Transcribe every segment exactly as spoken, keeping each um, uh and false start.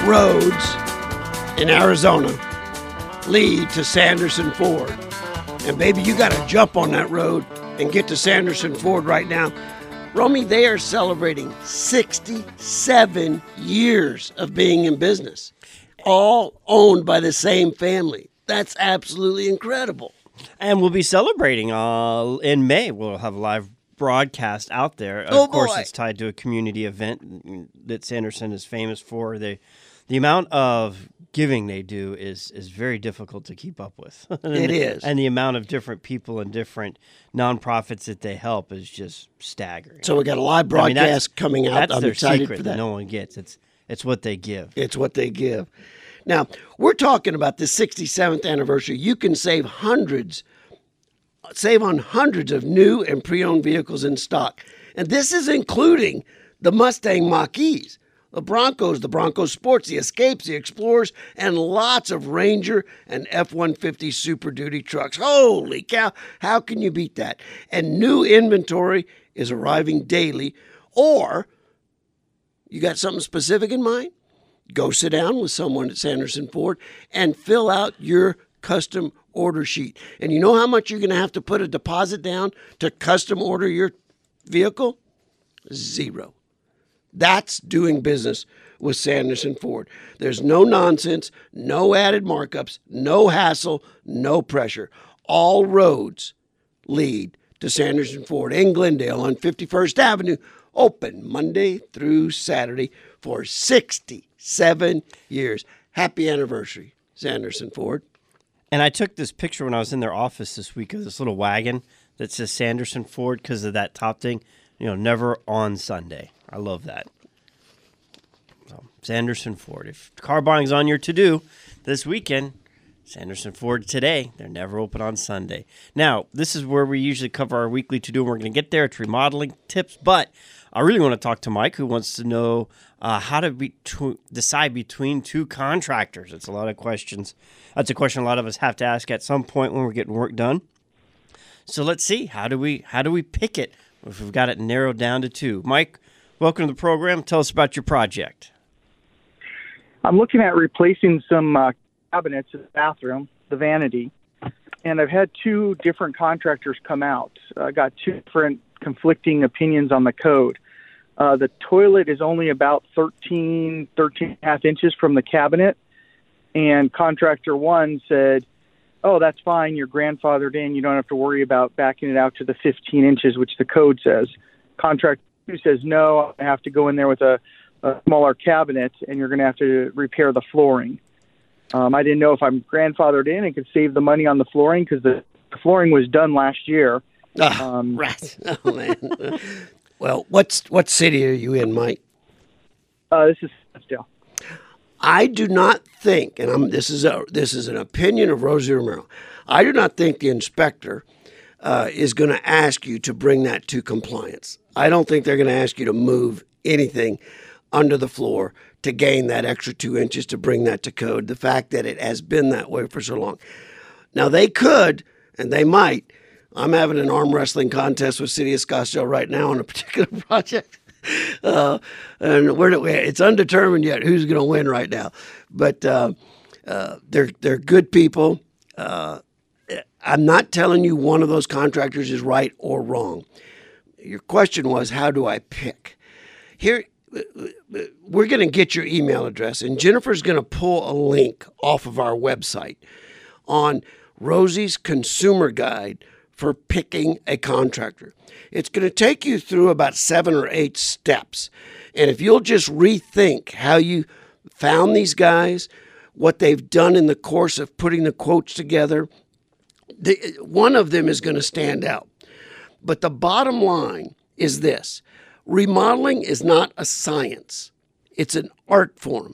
roads in Arizona lead to Sanderson Ford. And baby, you got to jump on that road and get to Sanderson Ford right now. Romy, they are celebrating sixty-seven years of being in business, all owned by the same family. That's absolutely incredible. And we'll be celebrating uh, in May. We'll have a live broadcast out there. Oh, of course, boy. It's tied to a community event that Sanderson is famous for. They, the amount of giving they do is is very difficult to keep up with. and, It is. And the amount of different people and different nonprofits that they help is just staggering. So we got a live I mean, that's- broadcast coming out. That's I'm their excited secret for that that. no one gets. It's it's what they give. It's what they give. Now, we're talking about the sixty-seventh anniversary. You can save hundreds, save on hundreds of new and pre-owned vehicles in stock. And this is including the Mustang Mach-E's, the Broncos, the Bronco Sports, the Escapes, the Explorers, and lots of Ranger and F one fifty Super Duty trucks. Holy cow, how can you beat that? And new inventory is arriving daily. Or you got something specific in mind? Go sit down with someone at Sanderson Ford and fill out your custom order sheet. And you know how much you're going to have to put a deposit down to custom order your vehicle? Zero. That's doing business with Sanderson Ford. There's no nonsense, no added markups, no hassle, no pressure. All roads lead to Sanderson Ford in Glendale on fifty-first Avenue, open Monday through Saturday for sixty-seven years. Happy anniversary, Sanderson Ford. And I took this picture when I was in their office this week of this little wagon that says Sanderson Ford because of that top thing. You know, never on Sunday. I love that. So, Sanderson Ford. If car buying's on your to-do this weekend, Sanderson Ford today. They're never open on Sunday. Now, this is where we usually cover our weekly to-do, and we're going to get there. It's remodeling tips, but I really want to talk to Mike, who wants to know uh, how to be to decide between two contractors. It's a lot of questions. That's a question a lot of us have to ask at some point when we're getting work done. So let's see. How do we how do we pick it if we've got it narrowed down to two? Mike, welcome to the program. Tell us about your project. I'm looking at replacing some uh, cabinets in the bathroom, the vanity, and I've had two different contractors come out. I got two different conflicting opinions on the code. Uh, the toilet is only about thirteen, thirteen and a half inches from the cabinet, and contractor one said, oh, that's fine, you're grandfathered in, you don't have to worry about backing it out to the fifteen inches, which the code says. Contractor two says, no, I have to go in there with a, a smaller cabinet, and you're going to have to repair the flooring. Um, I didn't know if I'm grandfathered in and could save the money on the flooring because the, the flooring was done last year. Ah, Um, right. Oh, man. Well, what's what city are you in, Mike? Uh, this is Scottsdale. I do not think, and I'm, this is a this is an opinion of Rosie Romero. I do not think the inspector uh, is going to ask you to bring that to compliance. I don't think they're going to ask you to move anything under the floor to gain that extra two inches to bring that to code. The fact that it has been that way for so long. Now they could, and they might. I'm having an arm wrestling contest with City of Scottsdale right now on a particular project. Uh, and we're, it's undetermined yet who's going to win right now. But uh, uh, they're, they're good people. Uh, I'm not telling you one of those contractors is right or wrong. Your question was, how do I pick? Here, we're going to get your email address, and Jennifer's going to pull a link off of our website on Rosie's Consumer Guide for picking a contractor. It's going to take you through about seven or eight steps. And if you'll just rethink how you found these guys, what they've done in the course of putting the quotes together, the, one of them is going to stand out. But the bottom line is this. Remodeling is not a science. It's an art form.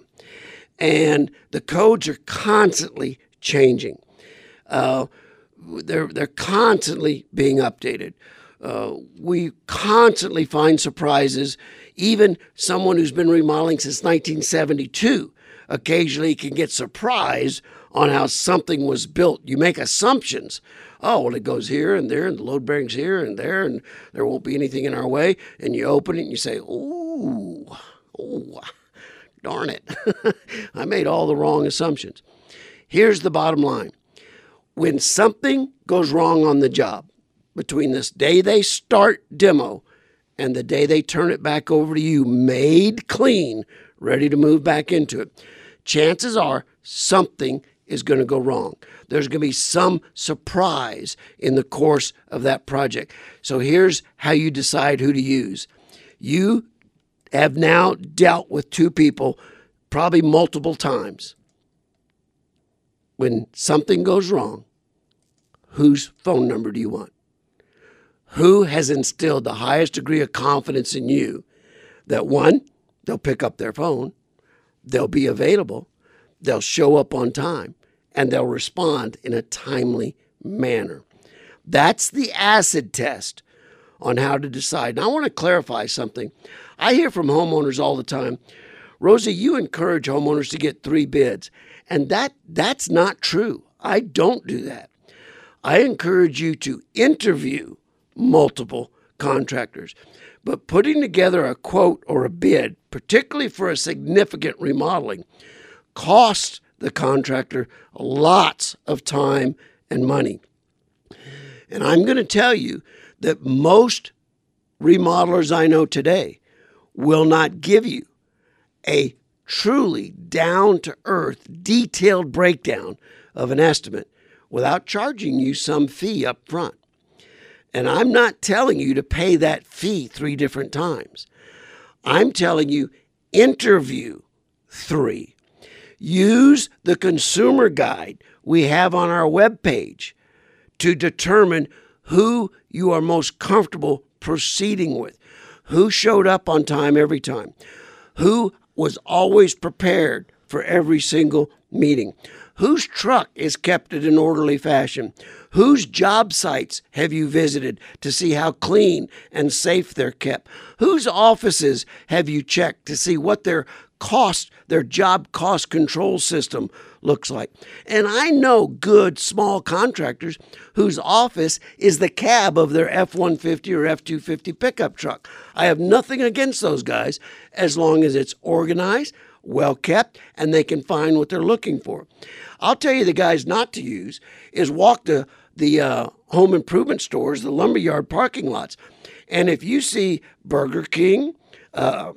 And the codes are constantly changing. Uh, They're they're constantly being updated. Uh, we constantly find surprises. Even someone who's been remodeling since nineteen seventy-two occasionally can get surprised on how something was built. You make assumptions. Oh, well, it goes here and there, and the load bearing's here and there, and there won't be anything in our way. And you open it and you say, ooh, ooh. darn it. I made all the wrong assumptions. Here's the bottom line. When something goes wrong on the job, between this day they start demo and the day they turn it back over to you, made clean, ready to move back into it, chances are something is going to go wrong. There's going to be some surprise in the course of that project. So here's how you decide who to use. You have now dealt with two people probably multiple times. When something goes wrong, whose phone number do you want? Who has instilled the highest degree of confidence in you that, one, they'll pick up their phone, they'll be available, they'll show up on time, and they'll respond in a timely manner? That's the acid test on how to decide. Now, I want to clarify something. I hear from homeowners all the time, Rosie, you encourage homeowners to get three bids. And that that's not true. I don't do that. I encourage you to interview multiple contractors. But putting together a quote or a bid, particularly for a significant remodeling, costs the contractor lots of time and money. And I'm going to tell you that most remodelers I know today will not give you a truly down-to-earth, detailed breakdown of an estimate without charging you some fee up front. And I'm not telling you to pay that fee three different times. I'm telling you, interview three. Use the consumer guide we have on our webpage to determine who you are most comfortable proceeding with, who showed up on time every time, who was always prepared for every single meeting, whose truck is kept in an orderly fashion, whose job sites have you visited to see how clean and safe they're kept, whose offices have you checked to see what their cost, their job cost control system looks like. And I know good small contractors whose office is the cab of their F one fifty or F two fifty pickup truck. I have nothing against those guys as long as it's organized, well kept, and they can find what they're looking for. I'll tell you the guys not to use is walk to the uh, home improvement stores, the lumberyard parking lots. And if you see Burger King, uh,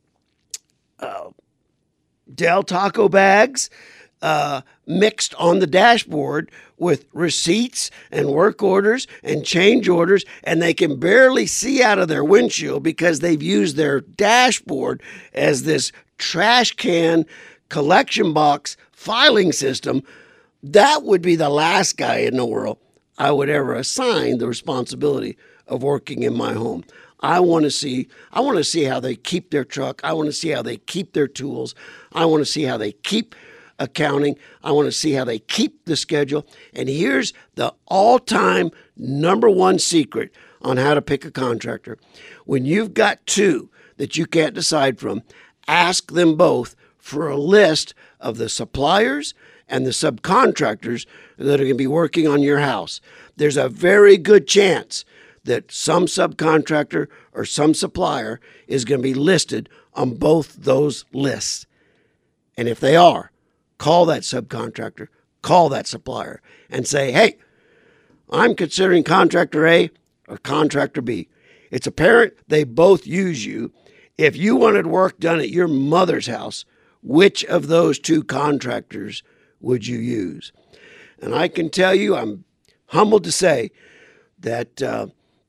uh, Del Taco bags, Uh, mixed on the dashboard with receipts and work orders and change orders, and they can barely see out of their windshield because they've used their dashboard as this trash can collection box filing system, that would be the last guy in the world I would ever assign the responsibility of working in my home. I want to see, I want to see how they keep their truck. I want to see how they keep their tools. I want to see how they keep accounting. I want to see how they keep the schedule. And here's the all-time number one secret on how to pick a contractor. When you've got two that you can't decide from, ask them both for a list of the suppliers and the subcontractors that are going to be working on your house. There's a very good chance that some subcontractor or some supplier is going to be listed on both those lists. And if they are, call that subcontractor, call that supplier, and say, hey, I'm considering contractor A or contractor B. It's apparent they both use you. If you wanted work done at your mother's house, which of those two contractors would you use? And I can tell you, I'm humbled to say that uh,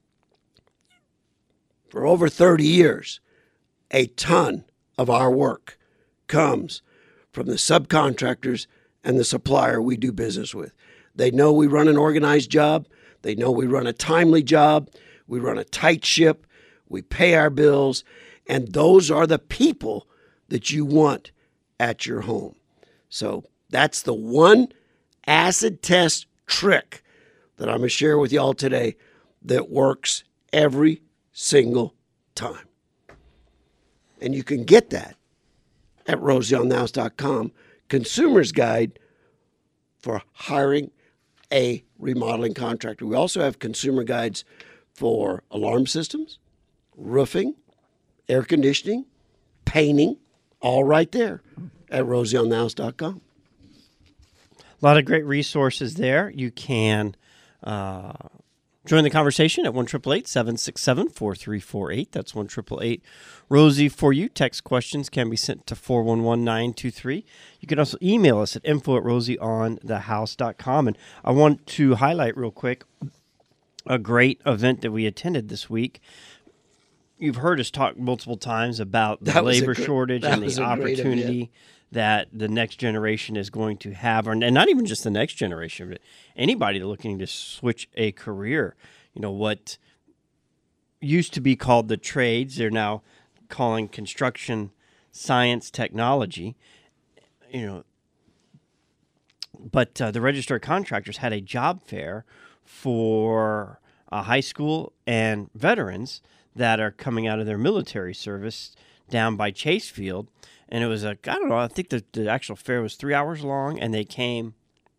for over thirty years, a ton of our work comes from the subcontractors and the supplier we do business with. They know we run an organized job. They know we run a timely job. We run a tight ship. We pay our bills. And those are the people that you want at your home. So that's the one acid test trick that I'm going to share with y'all today that works every single time. And you can get that at rosie on the house dot com, Consumer's Guide for hiring a remodeling contractor. We also have consumer guides for alarm systems, roofing, air conditioning, painting, all right there at rosie on the house dot com. A lot of great resources there. You can uh, join the conversation at one eight eight eight, seven six seven, four three four eight. That's one eight eight eight, Rosie for you. Text questions can be sent to four one one, nine two three. You can also email us at info at rosie on the house dot com. And I want to highlight real quick a great event that we attended this week. You've heard us talk multiple times about the That was a labor gr- shortage that and was the a great opportunity event. that the next generation is going to have, and not even just the next generation, but anybody looking to switch a career. You know, what used to be called the trades, they're now calling construction, science, technology. You know, but uh, the Register of Contractors had a job fair for uh, high school and veterans that are coming out of their military service down by Chase Field. And it was a, I don't know, I think the, the actual fair was three hours long, and they came,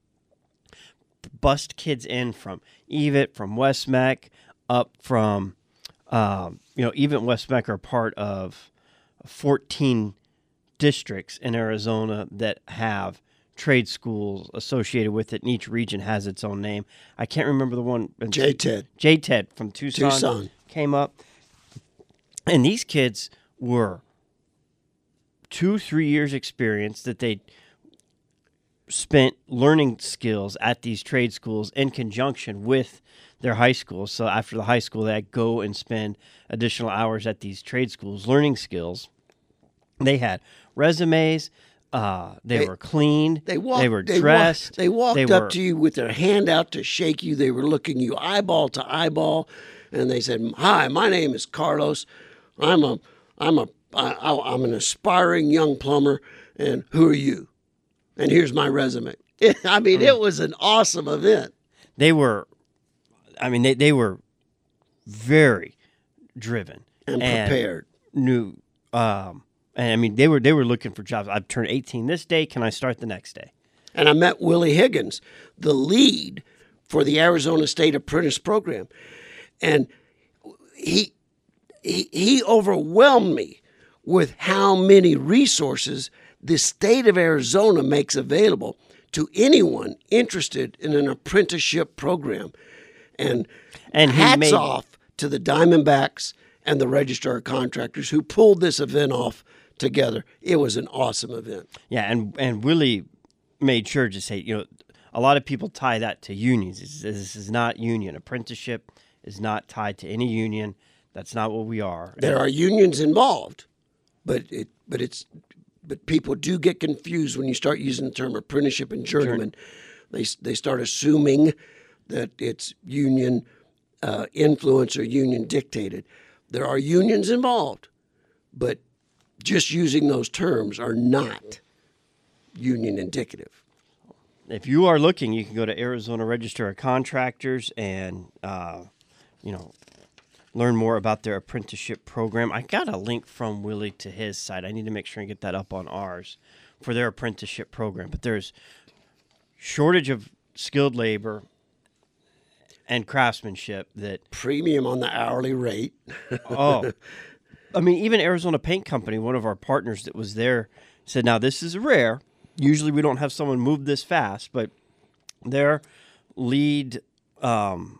bust kids in from E V I T, from West Mech, up from, um, you know, E V I T and West Mech are part of fourteen districts in Arizona that have trade schools associated with it, and each region has its own name. I can't remember the one. J T E D. J T E D from Tucson, Tucson. came up. And these kids were two, three years experience that they spent learning skills at these trade schools in conjunction with their high school. So after the high school, they'd go and spend additional hours at these trade schools learning skills. They had resumes. Uh, they, They- were cleaned. They walked. They were they dressed. Walked, they walked they up were- to you with their hand out to shake you. They were looking you eyeball to eyeball, and they said, "Hi, my name is Carlos. I'm a, I'm a, I, I- I'm an aspiring young plumber, and who are you? And here's my resume." I mean, it was an awesome event. They were, I mean, they, they were very driven And prepared. Knew, um, and I mean, they were they were looking for jobs. I've turned eighteen this day. Can I start the next day? And I met Willie Higgins, the lead for the Arizona State Apprentice Program, and he he, he overwhelmed me with how many resources the state of Arizona makes available to anyone interested in an apprenticeship program. And, And he hats made- off to the Diamondbacks and the Registrar of Contractors who pulled this event off together. It was an awesome event. Yeah, and and Willie made sure to say, you know, a lot of people tie that to unions. This, this is not union. Apprenticeship is not tied to any union. That's not what we are. There are unions involved, but it but it's but people do get confused when you start using the term apprenticeship and journeyman. They they start assuming that it's union uh, influence or union dictated. There are unions involved, but just using those terms are not union indicative. If you are looking, you can go to Arizona Register of Contractors and, uh, you know, learn more about their apprenticeship program. I got a link from Willie to his site. I need to make sure and get that up on ours for their apprenticeship program. But there's shortage of skilled labor and craftsmanship that, Premium on the hourly rate. oh, I mean, even Arizona Paint Company, one of our partners that was there, said, now this is rare. Usually we don't have someone move this fast, but their lead um,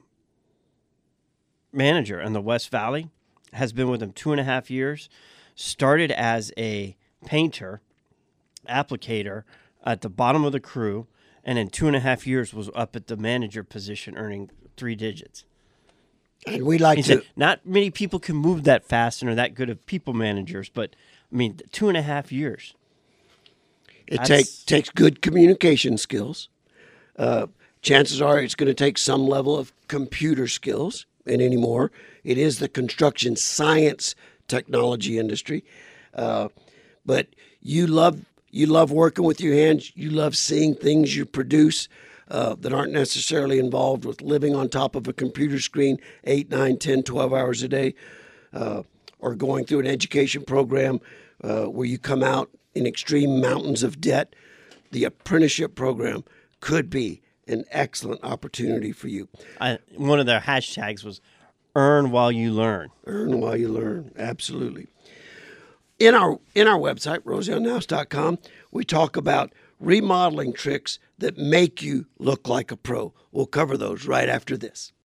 manager in the West Valley has been with them two and a half years, started as a painter, applicator at the bottom of the crew, and in two and a half years was up at the manager position earning three digits. And we like He to said, not many people can move that fast and are that good of people managers, but I mean, two and a half years. It That's- take, takes good communication skills. Uh, chances are it's going to take some level of computer skills. And anymore, it is the construction science technology industry. Uh, but you love you love working with your hands. You love seeing things you produce uh, that aren't necessarily involved with living on top of a computer screen eight, nine, ten, twelve hours a day, uh, or going through an education program uh, where you come out in extreme mountains of debt. The apprenticeship program could be an excellent opportunity for you. I, one of their hashtags was earn while you learn. Earn while you learn. Absolutely. in our in our website, rosie on nouse dot com, we talk about remodeling tricks that make you look like a pro. We'll cover those right after this.